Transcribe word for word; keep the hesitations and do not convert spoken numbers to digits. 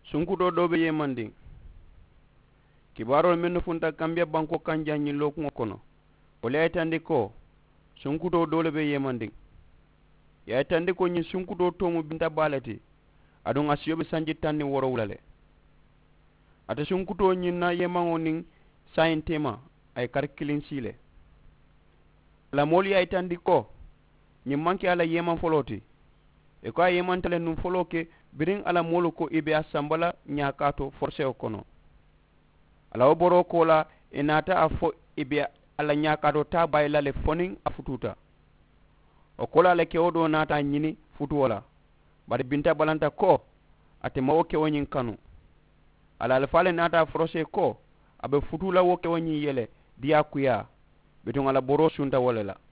sunkuto dobe yemandi kibarol men funta kambia banko kanja nyi lokko kono o leetandi ko sunkuto dole be yemandi ya tandi ko nyi sunkuto to mu binta balati adon asiyobe sanji tanni woro wulale ata sunkuto nyi na yemango ning sayintema ay karkilin sile la moli ay tandi ko nyi manki ala yeman foloti e ko yeman tale num foloke birin ala molu ko ibe asambala nyakato forcé o kono ala oboro ko la enata afo ibe ala nyakato ta baylale fonin afututa o kola le ke odo nata nyini futu wala bari binta balanta ko ate mawo ke wonyin kanu ala al fale nata forcé ko abe futula wo ke wonyi yele dia kuya beton ala boro sunta wala la